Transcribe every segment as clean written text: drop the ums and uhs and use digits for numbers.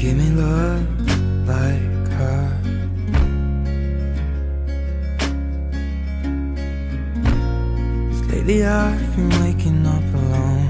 give me love like her. Lately I've been waking up alone.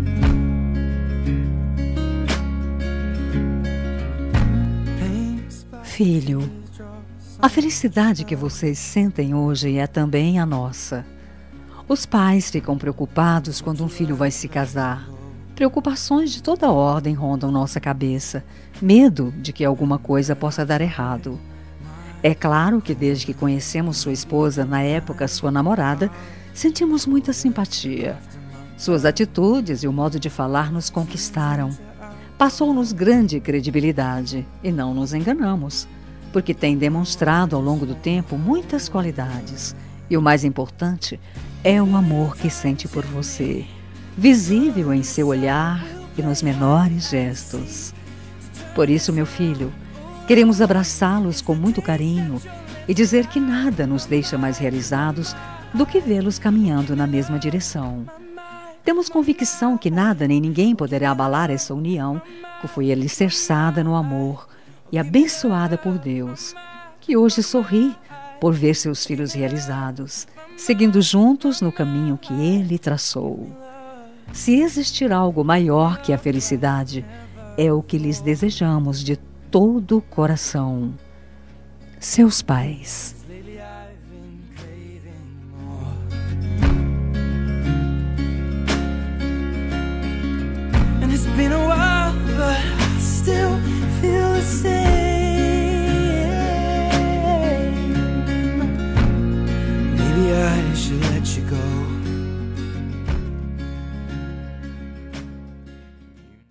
Filho, a felicidade que vocês sentem hoje é também a nossa. Os pais ficam preocupados quando um filho vai se casar. Preocupações de toda ordem rondam nossa cabeça. Medo de que alguma coisa possa dar errado. É claro que desde que conhecemos sua esposa, na época sua namorada, sentimos muita simpatia. Suas atitudes e o modo de falar nos conquistaram. Passou-nos grande credibilidade e não nos enganamos, porque tem demonstrado ao longo do tempo muitas qualidades. E o mais importante é o amor que sente por você, visível em seu olhar e nos menores gestos. Por isso, meu filho, queremos abraçá-los com muito carinho e dizer que nada nos deixa mais realizados do que vê-los caminhando na mesma direção. Temos convicção que nada nem ninguém poderá abalar essa união que foi alicerçada no amor e abençoada por Deus, que hoje sorri por ver seus filhos realizados, seguindo juntos no caminho que Ele traçou. Se existir algo maior que a felicidade, é o que lhes desejamos de todo o coração. Seus pais.